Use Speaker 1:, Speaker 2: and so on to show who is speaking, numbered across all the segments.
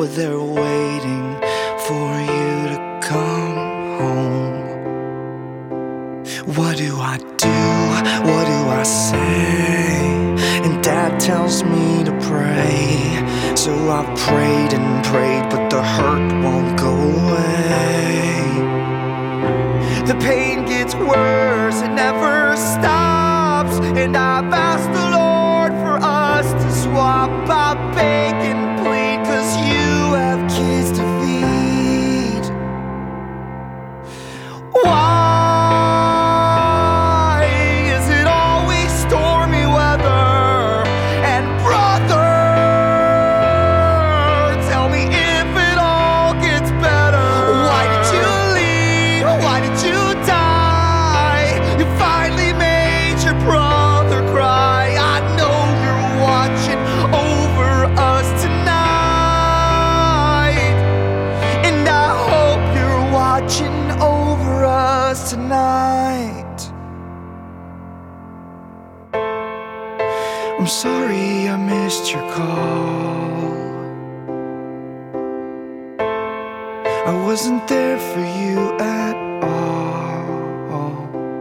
Speaker 1: Well, they're waiting for you to come home. What do I do? What do I say? And Dad tells me to pray. So I've prayed and prayed, but the hurt won't go away. The pain gets worse, it never stops. And I've asked the Lord for us to swap. I beg and plead, 'cause you have kids to feed. Why is it always stormy weather? And brother, tell me if it all gets better. Why did you leave? Why did you die? You finally made your brother cry. I know you're watching over us tonight, and I hope you're watching over us tonight. I'm sorry I missed your call. I wasn't there for you at all.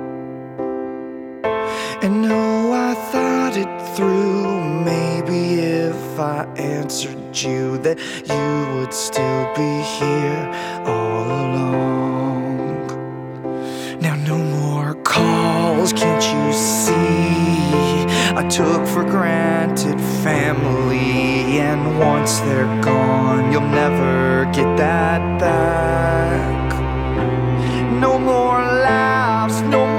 Speaker 1: And no, I thought it through. Maybe if I answered you, that you would still be here all along. Now no more calls, can't you see? I took for granted family, and once they're gone, you'll never get that back. No more laughs, no